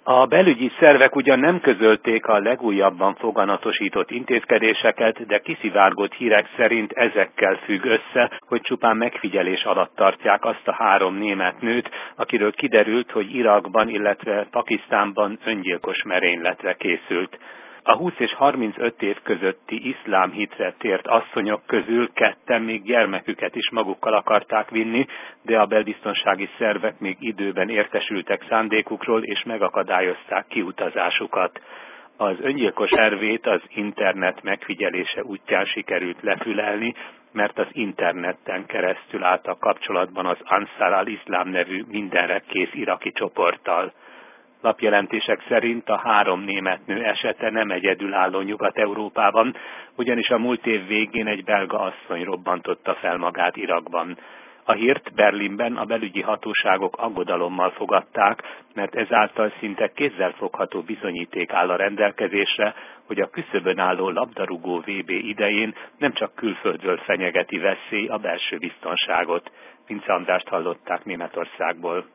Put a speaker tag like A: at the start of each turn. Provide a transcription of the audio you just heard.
A: A belügyi szervek ugyan nem közölték a legújabban foganatosított intézkedéseket, de kiszivárgott hírek szerint ezekkel függ össze, hogy csupán megfigyelés alatt tartják azt a 3 német nőt, akiről kiderült, hogy Irakban, illetve Pakisztánban öngyilkos merényletre készült. A 20 és 35 év közötti iszlám hitre tért asszonyok közül 2 még gyermeküket is magukkal akarták vinni, de a belbiztonsági szervek még időben értesültek szándékukról és megakadályozták kiutazásukat. Az öngyilkos tervét az internet megfigyelése útján sikerült lefülelni, mert az interneten keresztül álltak kapcsolatban az Ansar al-Islam nevű mindenre kész iraki csoporttal. Lapjelentések szerint a 3 német nő esete nem egyedülálló Nyugat-Európában, ugyanis a múlt év végén egy belga asszony robbantotta fel magát Irakban. A hírt Berlinben a belügyi hatóságok aggodalommal fogadták, mert ezáltal szinte kézzelfogható bizonyíték áll a rendelkezésre, hogy a küszöbön álló labdarúgó VB idején nem csak külföldről fenyegeti veszély a belső biztonságot. Vince Andrást hallották Németországból.